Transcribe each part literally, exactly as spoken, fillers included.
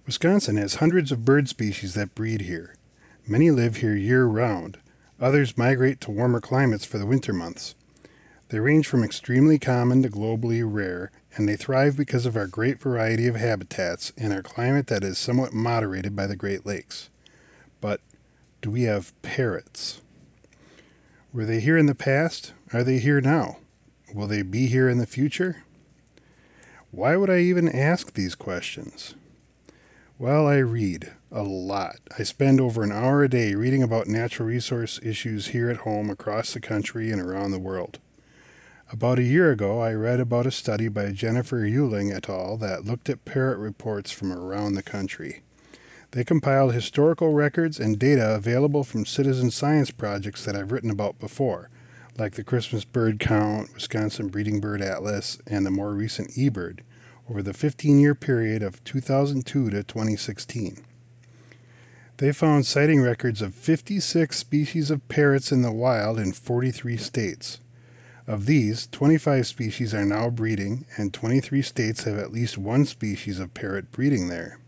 Wisconsin has hundreds of bird species that breed here. Many live here year-round. Others migrate to warmer climates for the winter months. They range from extremely common to globally rare, and they thrive because of our great variety of habitats and our climate that is somewhat moderated by the Great Lakes. But do we have parrots? Were they here in the past? Are they here now? Will they be here in the future? Why would I even ask these questions? Well, I read a lot. I spend over an hour a day reading about natural resource issues here at home, across the country, and around the world. About a year ago, I read about a study by Jennifer Euling et al. That looked at parrot reports from around the country. They compiled historical records and data available from citizen science projects that I've written about before, like the Christmas bird count, Wisconsin Breeding Bird Atlas, and the more recent eBird, over the fifteen-year period of two thousand two to twenty sixteen. They found sighting records of fifty-six species of parrots in the wild in forty-three states. Of these, twenty-five species are now breeding, and twenty-three states have at least one species of parrot breeding there.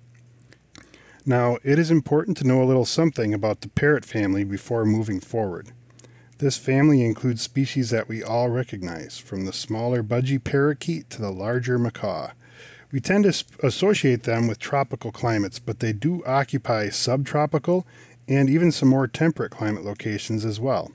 Now, it is important to know a little something about the parrot family before moving forward. This family includes species that we all recognize, from the smaller budgie parakeet to the larger macaw. We tend to associate them with tropical climates, but they do occupy subtropical and even some more temperate climate locations as well.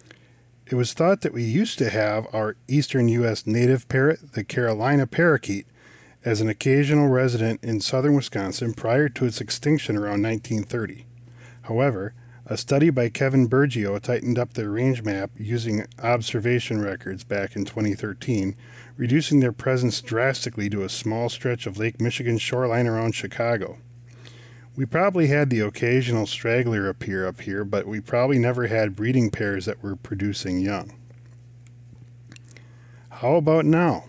It was thought that we used to have our eastern U S native parrot, the Carolina parakeet, as an occasional resident in southern Wisconsin prior to its extinction around nineteen thirty. However, a study by Kevin Burgio tightened up their range map using observation records back in twenty thirteen, reducing their presence drastically to a small stretch of Lake Michigan shoreline around Chicago. We probably had the occasional straggler appear up here, but we probably never had breeding pairs that were producing young. How about now?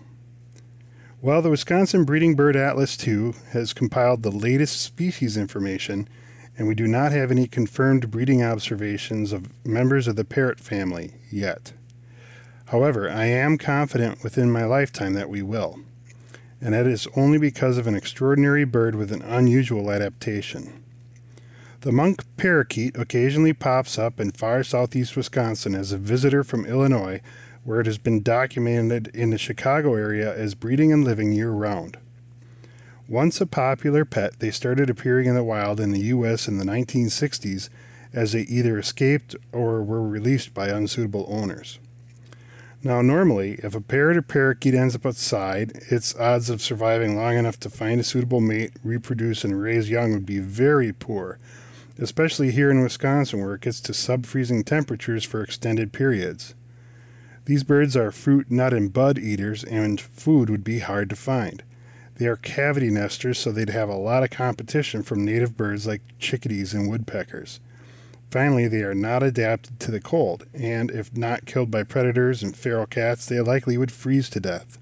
Well, the Wisconsin Breeding Bird Atlas two has compiled the latest species information, and we do not have any confirmed breeding observations of members of the parrot family yet. However, I am confident within my lifetime that we will, and that is only because of an extraordinary bird with an unusual adaptation. The monk parakeet occasionally pops up in far southeast Wisconsin as a visitor from Illinois, where it has been documented in the Chicago area as breeding and living year-round. Once a popular pet, they started appearing in the wild in the U S in the nineteen sixties as they either escaped or were released by unsuitable owners. Now, normally, if a parrot or parakeet ends up outside, its odds of surviving long enough to find a suitable mate, reproduce, and raise young would be very poor, especially here in Wisconsin where it gets to sub-freezing temperatures for extended periods. These birds are fruit, nut, and bud eaters, and food would be hard to find. They are cavity nesters, so they'd have a lot of competition from native birds like chickadees and woodpeckers. Finally, they are not adapted to the cold, and if not killed by predators and feral cats, they likely would freeze to death.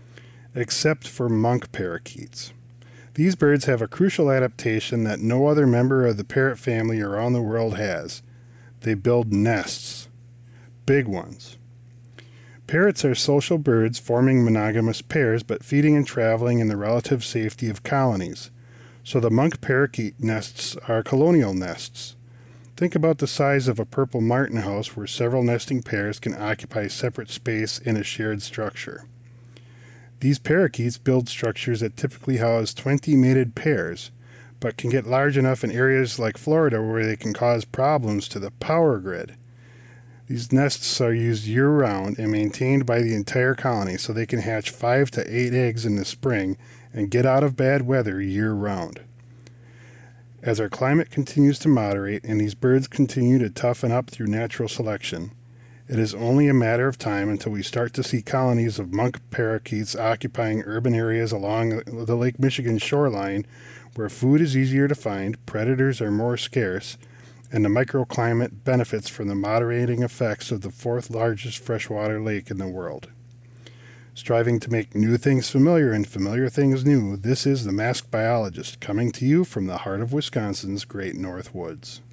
Except for monk parakeets. These birds have a crucial adaptation that no other member of the parrot family around the world has. They build nests. Big ones. Parrots are social birds forming monogamous pairs, but feeding and traveling in the relative safety of colonies. So the monk parakeet nests are colonial nests. Think about the size of a purple martin house where several nesting pairs can occupy separate space in a shared structure. These parakeets build structures that typically house twenty mated pairs, but can get large enough in areas like Florida where they can cause problems to the power grid. These nests are used year-round and maintained by the entire colony so they can hatch five to eight eggs in the spring and get out of bad weather year-round. As our climate continues to moderate and these birds continue to toughen up through natural selection, it is only a matter of time until we start to see colonies of monk parakeets occupying urban areas along the Lake Michigan shoreline where food is easier to find, predators are more scarce, and the microclimate benefits from the moderating effects of the fourth largest freshwater lake in the world. Striving to make new things familiar and familiar things new, this is the Masked Biologist, coming to you from the heart of Wisconsin's Great North Woods.